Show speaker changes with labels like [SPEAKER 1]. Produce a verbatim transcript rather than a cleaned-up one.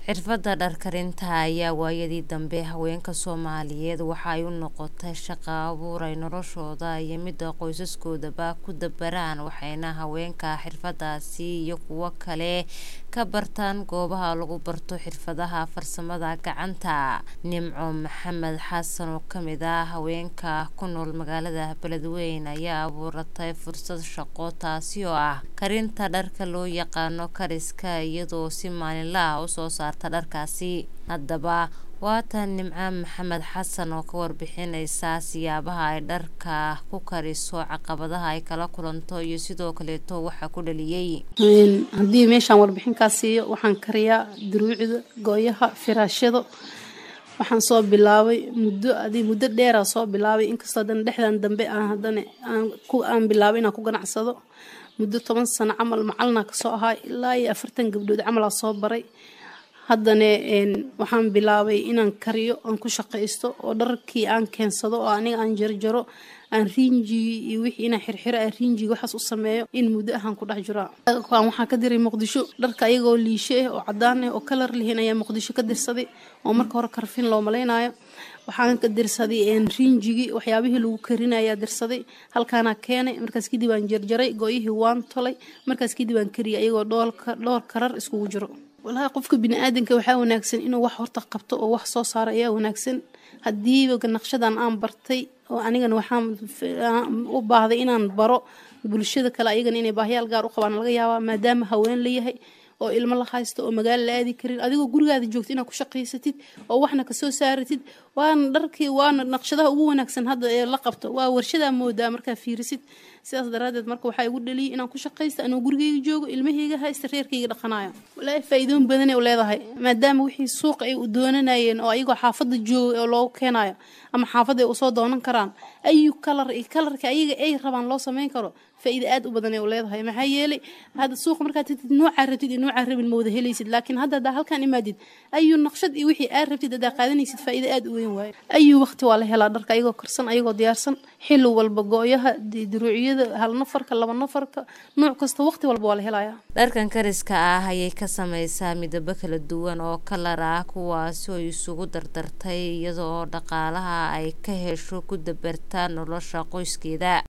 [SPEAKER 1] Xirfadda dhar karinta ayaa waayadii dambe haweenka Soomaaliyeed waxa ay u noqotay shaqo abuur ay noloshooda iyo midda qoysaskoodaba ku dabaraan waxayna haweenka xirfadaasi iyo kuwo kale ka bartaan goobaha lagu barto xirfadaha farsamada gacanta. Nimco Maxamed Xasan oo ka mid ah haweenka ku nool magaalada Beledweyne ayaa abuuratay fursad shaqo taasi oo ah karinta dharka loo yaqaano kariska iyadoo si maalinle ah u soo saarta dharkaasi. Haddaba waa tan Nimco Maxamed Xasan oo ka warbixinaysa siyaabaha ay dharka ku kariso, caqabadaha ay kala kulanto iyo sidoo kaleeto waxa ku dhaliyay.
[SPEAKER 2] Haddii meeshaan warbixin ka siiyo waxaan kariyaa duruucda, gooyaha, firaashada. Waxaan soo bilaabay muddo adii muddo dheer ah soo bilaabay inkastoo dan dhexdan dambe aan hadana aan ku aan bilaabay inaan ku ganacsado. Muddo toban sano camal macalna ka soo ahaa ilaa iyo afartan gabdhood camal aan soo baray. Haddana een waxaan bilaabay inaan kariyo aan ku shaqeysto oo dharkii aan keensado oo aniga aan jarjaro aan rinji iyo wixii ina xirxiro aan rinji waxaas u sameeyo in muddo ahaan ku dhex jiro. Waxaan ka diray Muqdisho dharka ayagoo liishe oo cadaan ah oo color leheen ayaa Muqdisho ka dirsaday oo marka hore karfin loo maleynayo. Waxaan ka dirsaday een rinjigi waxyaabihii lagu karinayaa dirsaday halkaana keenay markaas kadib aan jarjaray gooyihii waan tolay markaas kadib aan kariyay ayagoo dhoolka dhowr karar isku jiro. Walahi qofka bini'aadanka waxa wanaagsan inuu wax horta qabto oo wax soo saaro ayaa wanaagsan. Haddii naqshadan aan bartay oo anigana waxaan u baahday inaan baro bulshada kale ayagana inay baahiyaal gaar u qabaan laga yaabaa maadaama haween leeyahay oo ilmo la haysto oo magaalo la aadi karin adigoo gurigaada joogto inaad ku shaqeysatid oo waxna ka soo saaratid waan dharkii waan naqshadaha ugu wanaagsan hadda ee la qabto waa warshada moodaa marka fiirisid sidaas daraadeed marka waxa igu dhaliyay inaan ku shaqeysto anoo gurigeyga joogo ilmahayga haysta reerkayga dhaqanayo. Walahi faa'iido badan ay leedahay maadaama wixii suuq ay u doonanayeen oo ayagoo xaafada joogo oo loo keenayo ama xaafada ay u soo doonan karaan ayu color iyo colorka ayaga ay rabaan loo sameyn karo faa'iido aad u badan ay leedahay. Maxaa yeelay hada suuq marka tidid nooca rabtid iyo nooca rabin mooda helaysid laakiin hadda halkaan imaadid ayu naqshad iyo wixii aad rabtid hada qaadanaysid faa'iido aad u weyn waay. Ayu waqti waa la helaa dharka ayagoo karsan ayagoo diyaarsan xilli walba gooyaha duruuciyada hal nafarka laba nafarka nooc kasta waqti walba waa la helayaa.
[SPEAKER 1] Dharkan kariska ah ayay ka samaysaa midabo kala duwan oo kalar ah kuwaas oo isugu dardartay iyadoo dhaqaalaha ay ka hesho ku dabartaan nolosha qoyskeeda.